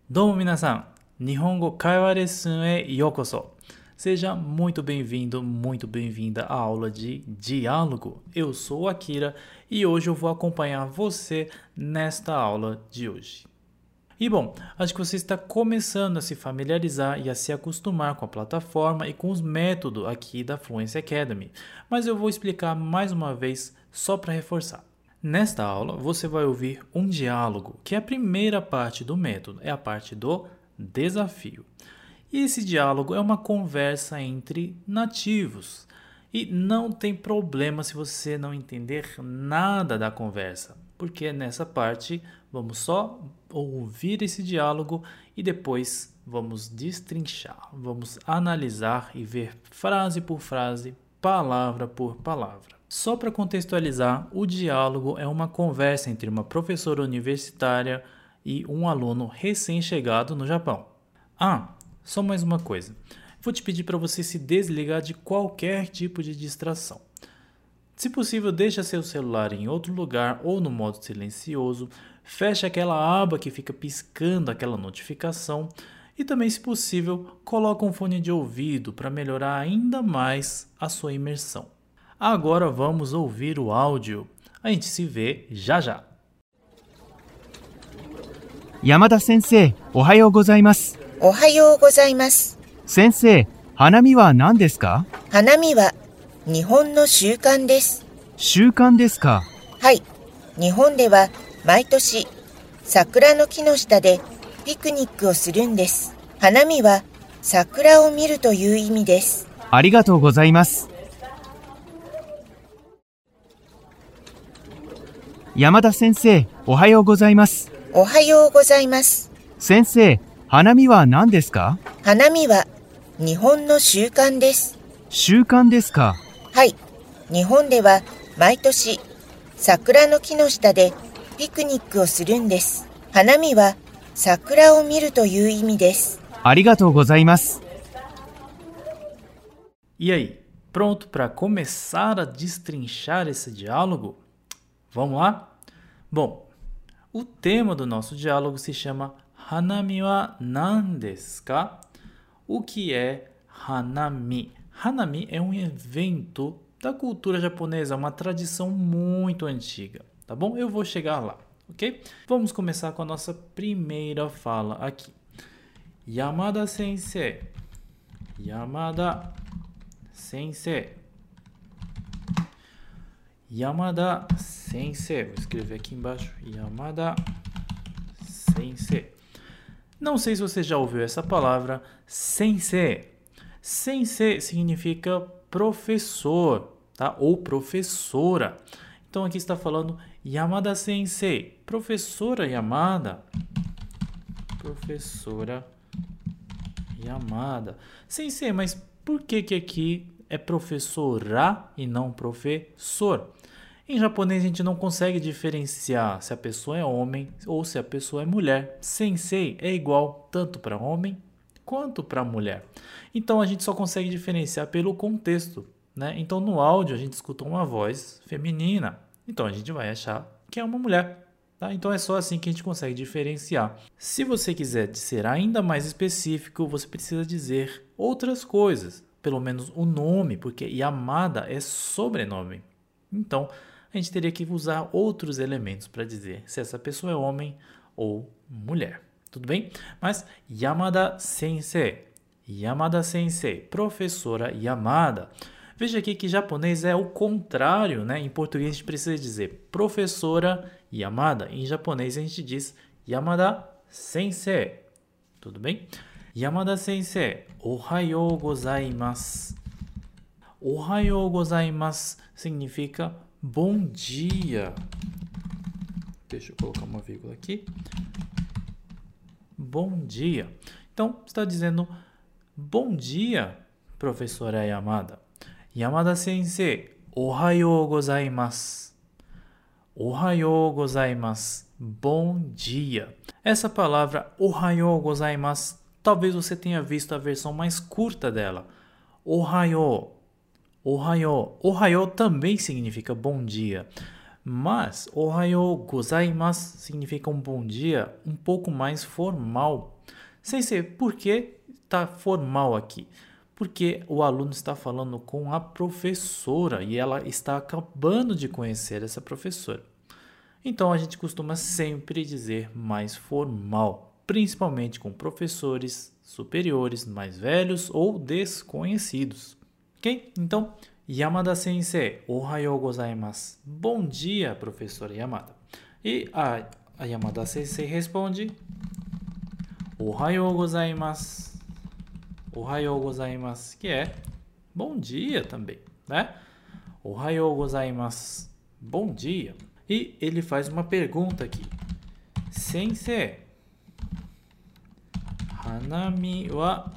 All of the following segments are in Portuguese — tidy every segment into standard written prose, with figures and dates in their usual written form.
どうも皆さん、日本語会話レッスンへようこそ。Seja muito bem-vindo, muito bem-vinda à aula de diálogo. Eu sou o Akira e hoje eu vou acompanhar você nesta aula de hoje. E bom, acho que você está começando a se familiarizar e a se acostumar com a plataforma e com os métodos aqui da Fluency Academy, mas eu vou explicar mais uma vez só para reforçar. Nesta aula, você vai ouvir um diálogo, que é a primeira parte do método, é a parte do desafio. E esse diálogo é uma conversa entre nativos. E não tem problema se você não entender nada da conversa, porque nessa parte vamos só ouvir esse diálogo e depois vamos destrinchar, vamos analisar e ver frase por frase, palavra por palavra. Só para contextualizar, o diálogo é uma conversa entre uma professora universitária e um aluno recém-chegado no Japão. Só mais uma coisa. Vou te pedir para você se desligar de qualquer tipo de distração. Se possível, deixe seu celular em outro lugar ou no modo silencioso, feche aquela aba que fica piscando aquela notificação e também, se possível, coloque um fone de ouvido para melhorar ainda mais a sua imersão. Agora vamos ouvir o áudio. A gente se vê já já. 山田先生、おはようございます。 おはようございます。 先生、花見は何ですか？ 花見は日本の習慣です。 習慣ですか？ はい。日本では毎年桜の木の下でピクニックをするんです。花見は桜を見るという意味です。 ありがとうございます。山田先生、おはようございます。 おはようございます。 先生、花見は何ですか？ 花見は日本の習慣です。 習慣ですか？ はい。日本では毎年桜の木の下でピクニックをするんです。花見は桜を見るという意味です。 ありがとうございます。 E aí, pronto para começar a destrinchar esse diálogo? Vamos lá? Bom, o tema do nosso diálogo se chama Hanami wa nan desu ka? O que é Hanami? Hanami é um evento da cultura japonesa, uma tradição muito antiga, tá bom? Eu vou chegar lá, ok? Vamos começar com a nossa primeira fala aqui. Yamada Sensei. Yamada Sensei. Yamada Sensei. Vou escrever aqui embaixo. Yamada Sensei. Não sei se você já ouviu essa palavra, sensei. Sensei significa professor, tá? Ou professora. Então aqui está falando Yamada Sensei. Professora Yamada. Professora Yamada. Sensei, mas por que aqui é professora e não professor? Em japonês a gente não consegue diferenciar se a pessoa é homem ou se a pessoa é mulher. Sensei é igual tanto para homem quanto para mulher. Então a gente só consegue diferenciar pelo contexto, né? Então no áudio a gente escuta uma voz feminina. Então a gente vai achar que é uma mulher. Tá? Então é só assim que a gente consegue diferenciar. Se você quiser ser ainda mais específico, você precisa dizer outras coisas. Pelo menos o nome, porque Yamada é sobrenome. Então a gente teria que usar outros elementos para dizer se essa pessoa é homem ou mulher. Tudo bem? Mas Yamada Sensei. Yamada Sensei. Professora Yamada. Veja aqui que japonês é o contrário, né? Em português a gente precisa dizer professora Yamada. Em japonês a gente diz Yamada Sensei. Tudo bem? Yamada Sensei. Ohayou gozaimasu. Ohayou gozaimasu significa bom dia. Deixa eu colocar uma vírgula aqui. Bom dia. Então, está dizendo bom dia, professora Yamada. Yamada Sensei, ohayou gozaimasu. Ohayou gozaimasu. Bom dia. Essa palavra ohayou gozaimasu, talvez você tenha visto a versão mais curta dela. Ohayou. Ohayou. Ohayou também significa bom dia. Mas ohayou gozaimasu significa um bom dia um pouco mais formal. Sensei, por que está formal aqui? Porque o aluno está falando com a professora e ela está acabando de conhecer essa professora. Então, a gente costuma sempre dizer mais formal, principalmente com professores superiores, mais velhos ou desconhecidos. Ok? Então, Yamada Sensei, ohayou gozaimasu. Bom dia, professora Yamada. E a Yamada Sensei responde, ohayou gozaimasu. Ohayou gozaimasu, que é bom dia também, né? Ohayou gozaimasu, bom dia. E ele faz uma pergunta aqui. Sensei, hanami wa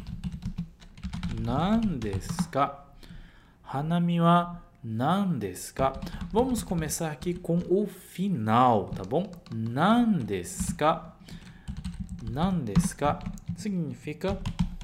nan desu ka? Hanami wa nan desu ka? Vamos começar aqui com o final, tá bom? Nan desu ka? Nan desu ka significa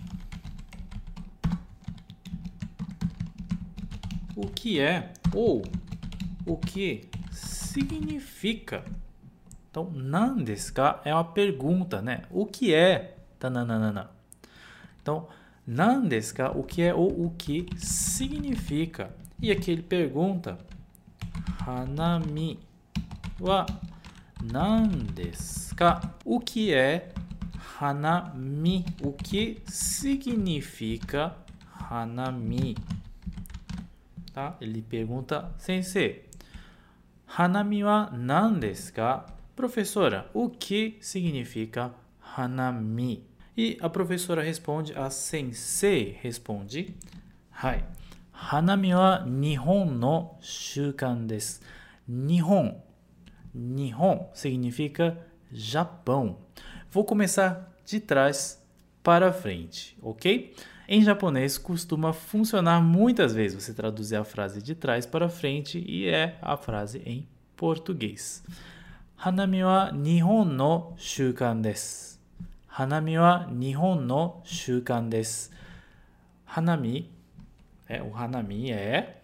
o que é ou o que significa. Então, nan desu ka é uma pergunta, né? O que é? Tananana. Então, nan desu ka, o que é ou o que significa. E aqui ele pergunta, hanami wa nan desu ka? O que é hanami? O que significa hanami? Tá? Ele pergunta, sensei, hanami wa nan desu ka? Professora, o que significa hanami? E a professora responde, a sensei responde, hai, hanami wa Nihon no shukan desu. Nihon significa Japão. Vou começar de trás para frente, ok? Em japonês costuma funcionar muitas vezes você traduzir a frase de trás para frente e é a frase em português. Hanami wa Nihon no shukan desu. Hanami wa Nihon no shukan desu. Hanami o hanami é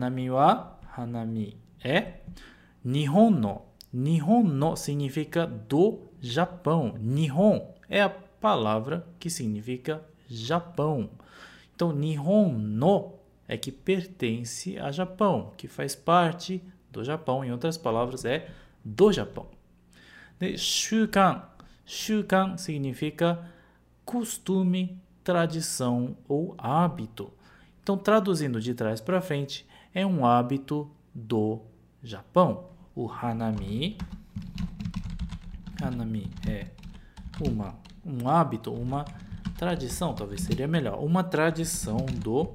Nihon no significa do Japão. Nihon é a palavra que significa Japão. Então, Nihon no é que pertence a Japão, que faz parte do Japão. Em outras palavras, é do Japão. Shukan significa costume, tradição ou hábito. Então, traduzindo de trás para frente, é um hábito do Japão. O hanami é um hábito, uma tradição, talvez seria melhor. Uma tradição do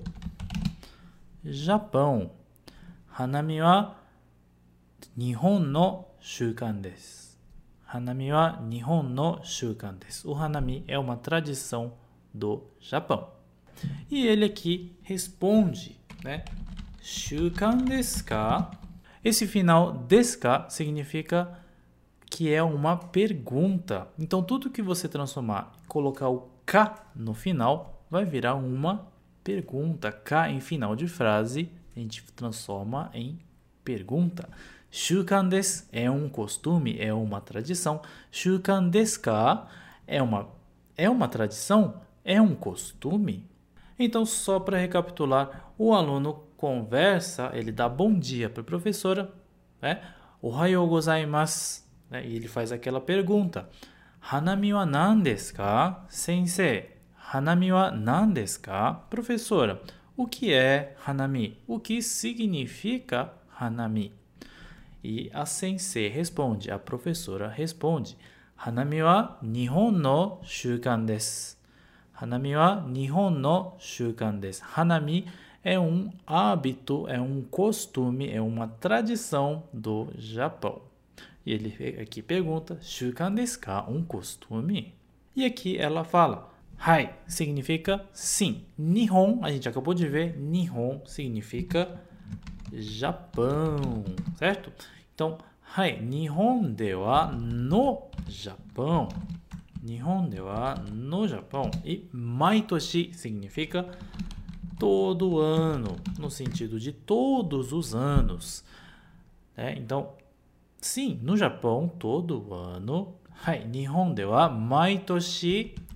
Japão. Hanami wa Nihon no shukan desu. Hanami wa Nihon no shukan desu. O hanami é uma tradição do Japão. E ele aqui responde, né? Shukan desu ka? Esse final desu ka significa que é uma pergunta. Então, tudo que você transformar e colocar o ka no final, vai virar uma pergunta. Ka em final de frase, a gente transforma em pergunta. Shukan desu é um costume, é uma tradição. Shukan desu ka é uma tradição, é um costume. Então, só para recapitular, o aluno conversa, ele dá bom dia para a professora, né? Ohayou gozaimasu, né? E ele faz aquela pergunta. Hanami wa nan desu ka? Sensei, hanami wa nan desu ka? Professora, o que é hanami? O que significa hanami? E a sensei responde, a professora responde, hanami wa Nihon no shukan desu. Hanami wa Nihon no shukan desu. Hanami é um hábito, é um costume, é uma tradição do Japão. E ele aqui pergunta, shukan desu ka? Um costume? E aqui ela fala, hai, significa sim. Nihon, a gente acabou de ver, Nihon significa Japão, certo? Então, hai, Nihon de wa no Japão. Nihon de wa no Japão. E maitoshi significa todo ano, no sentido de todos os anos. Então, sim, no Japão, todo ano. Hai, Nihon de wa maitoshi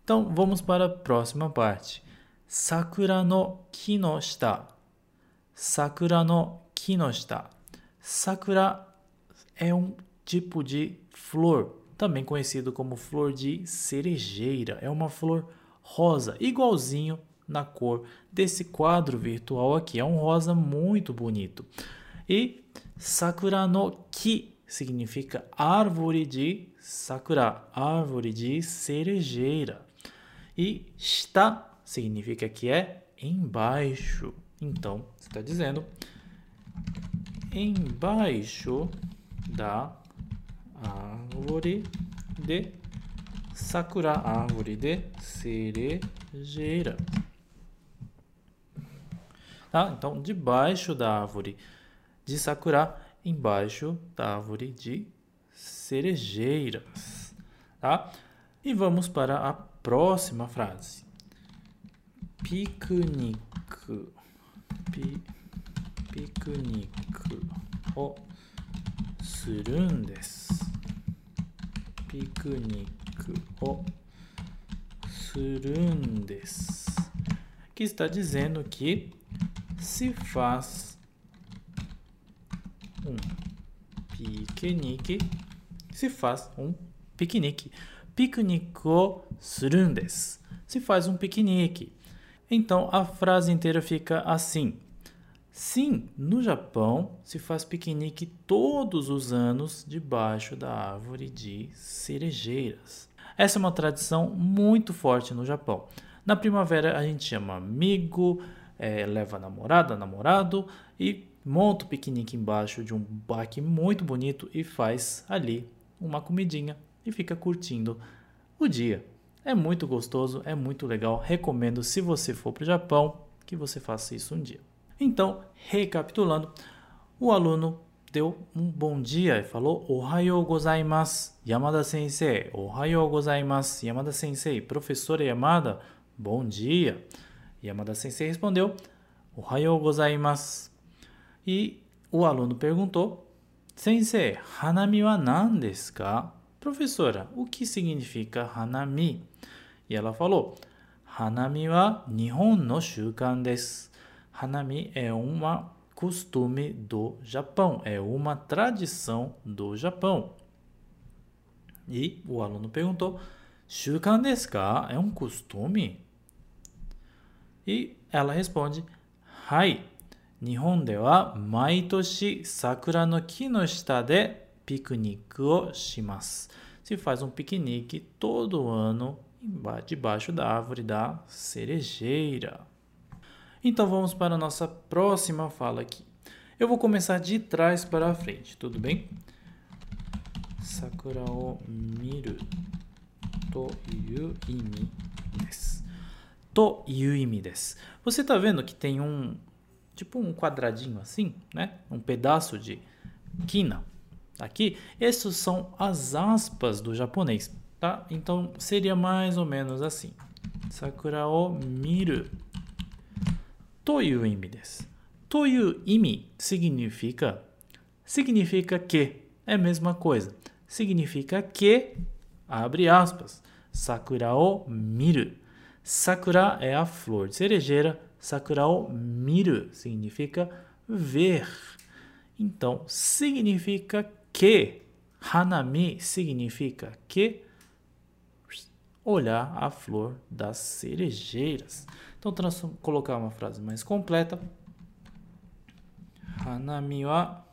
Então, vamos para a próxima parte. Sakura no ki no shita. Sakura no ki no shita. Sakura é um tipo de flor, também conhecido como flor de cerejeira. É uma flor rosa, igualzinho na cor desse quadro virtual aqui. É um rosa muito bonito. E Sakura no ki significa árvore de sakura, árvore de cerejeira. E shita significa que é embaixo. Então, você está dizendo embaixo da árvore de sakura, árvore de cerejeira. Tá? Então, debaixo da árvore de sakura, embaixo da árvore de cerejeiras. Tá? E vamos para a próxima frase. Piquenique. Piquenique o surun desu. Piquenique o surun desu. Que está dizendo que se faz um piquenique. Se faz um piquenique. Piquenique o surun desu. Se faz um piquenique. Então, a frase inteira fica assim. Sim, no Japão se faz piquenique todos os anos debaixo da árvore de cerejeiras. Essa é uma tradição muito forte no Japão. Na primavera a gente chama amigo, leva namorada, namorado e monta o piquenique embaixo de um baque muito bonito e faz ali uma comidinha e fica curtindo o dia. É muito gostoso, é muito legal. Recomendo, se você for para o Japão, que você faça isso um dia. Então, recapitulando, o aluno deu um bom dia e falou Ohayou gozaimasu, Yamada Sensei. Ohayou gozaimasu, Yamada Sensei. Professora Yamada, bom dia. Yamada Sensei respondeu Ohayou gozaimasu. E o aluno perguntou Sensei, hanami wa nan desu ka? Professora, o que significa hanami? E ela falou Hanami wa Nihon no shukan desu. Hanami é um costume do Japão, é uma tradição do Japão. E o aluno perguntou, shukan desu ka? É um costume? E ela responde, hai, Nihon de wa maitoshi sakura no ki no shita de piquenique o shimasu. Se faz um piquenique todo ano debaixo da árvore da cerejeira. Então vamos para a nossa próxima fala aqui. Eu vou começar de trás para a frente, tudo bem? Sakura o miru to yu imi desu. To yu imi desu. Você está vendo que tem um quadradinho assim, né? Um pedaço de quina aqui. Essas são as aspas do japonês, tá? Então seria mais ou menos assim. Sakura o miru toyu imi desu. Toyu imi significa que é a mesma coisa. Significa que, abre aspas, sakura o miru. Sakura é a flor de cerejeira. Sakura o miru significa ver. Então, significa que. Hanami significa que olhar a flor das cerejeiras. Então, colocar uma frase mais completa. Hanami wa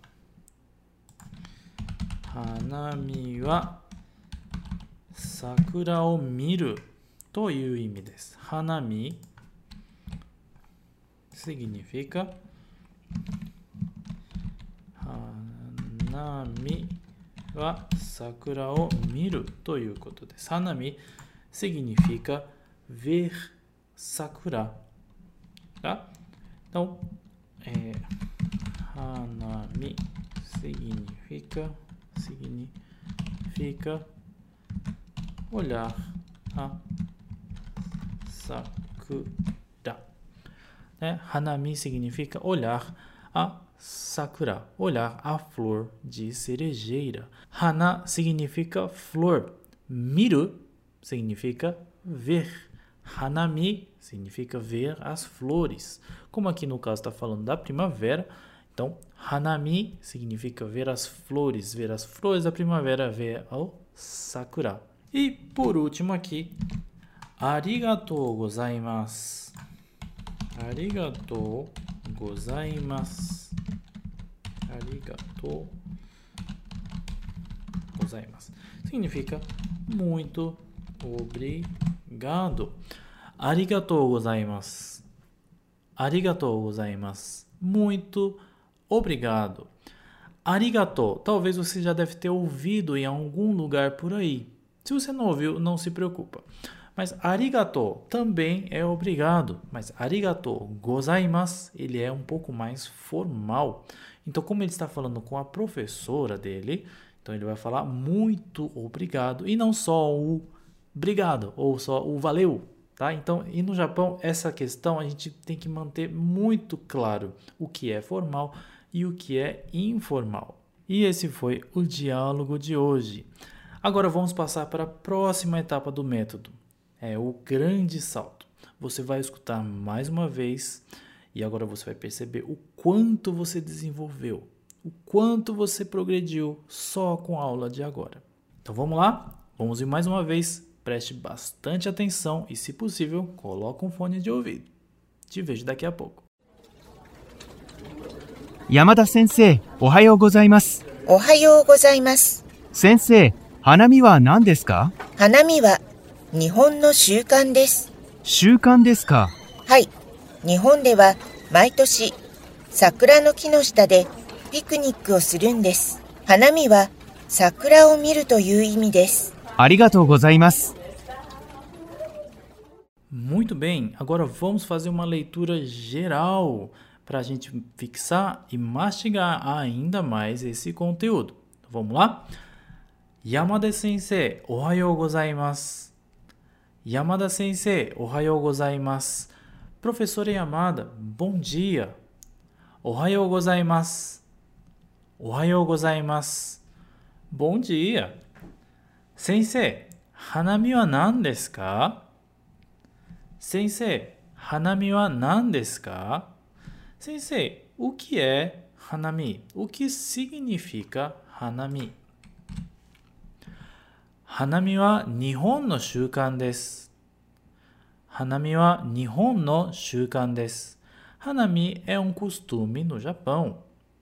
sakura o miru toいう意味です。Hanami significa Hanami wa sakura o miru ということです。Hanami significa ver sakura. Tá? Então, Hanami significa olhar a sakura. Hanami significa olhar a sakura, olhar a flor de cerejeira. Hana significa flor. Miru significa ver. Hanami significa ver as flores. Como aqui no caso está falando da primavera, então hanami significa ver as flores da primavera, ver o sakura. E por último aqui, arigatou gozaimasu. Arigatou gozaimasu. Arigatou gozaimasu. Significa muito obrigado. Arigatou gozaimasu. Arigatou gozaimasu. Muito obrigado. Arigatou. Talvez você já deve ter ouvido em algum lugar por aí. Se você não ouviu, não se preocupa. Mas arigatou também é obrigado. Mas arigatou gozaimasu, ele é um pouco mais formal. Então, como ele está falando com a professora dele, então ele vai falar muito obrigado. E não só o obrigado ou só o valeu. Tá? Então, e no Japão, essa questão a gente tem que manter muito claro o que é formal e o que é informal. E esse foi o diálogo de hoje. Agora vamos passar para a próxima etapa do método. É o grande salto. Você vai escutar mais uma vez e agora você vai perceber o quanto você desenvolveu, o quanto você progrediu só com a aula de agora. Então vamos lá? Vamos ir mais uma vez. Preste bastante atenção e, se possível, coloque um fone de ouvido. Te vejo daqui a pouco. Yamada sensei, ohayou gozaimasu. Ohayou gozaimasu. Sensei, hanami wa nan desu ka? Hanami wa Nihon no shūkan desu. 習慣ですか? はい。日本では毎年桜の木の下でピクニックをするんです。花見は桜を見るという意味です。 ありがとうございます。 Muito bem, agora vamos fazer uma leitura geral para a gente fixar e mastigar ainda mais esse conteúdo. Vamos lá? Yamada Sensei, ohayou gozaimasu. Yamada Sensei, ohayou gozaimasu. Professora Yamada, bom dia. Ohayou gozaimasu. Ohayou gozaimasu. Bom dia. Sensei, hanami wa nan desu ka? Sensei, hanami wa nan desu ka? Sensei, o que é hanami? O que significa hanami? Hanami wa Nihon no shūkan desu. Hanami wa Nihon no shūkan desu. Hanami é um costume no Japão.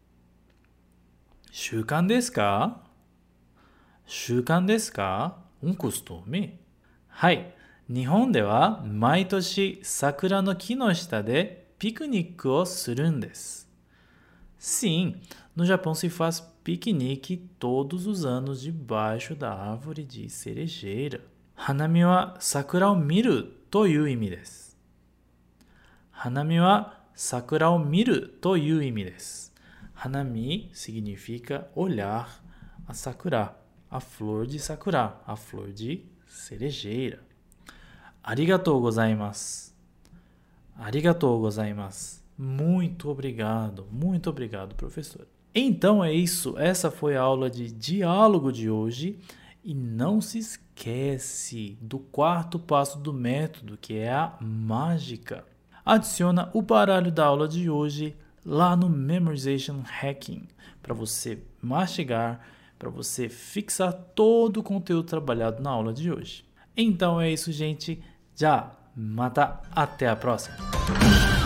Shūkan desu ka? Shūkan desu ka? Um costume? Hai. 日本では毎年桜の木の下でピクニックをするんです。Sim, no Japão se faz piquenique todos os anos debaixo da árvore de cerejeira. Hanami wa sakura o miru toいう意味です。Hanami wa sakura o miru toいう意味です。Hanami significa olhar a sakura, a flor de sakura, a flor de cerejeira. Arigatou gozaimasu. Arigatou gozaimasu. Muito obrigado, professor. Então é isso, essa foi a aula de diálogo de hoje. E não se esquece do quarto passo do método, que é a mágica. Adiciona o baralho da aula de hoje lá no Memorization Hacking, para você mastigar, para você fixar todo o conteúdo trabalhado na aula de hoje. Então é isso, gente. Já, mata, até a próxima!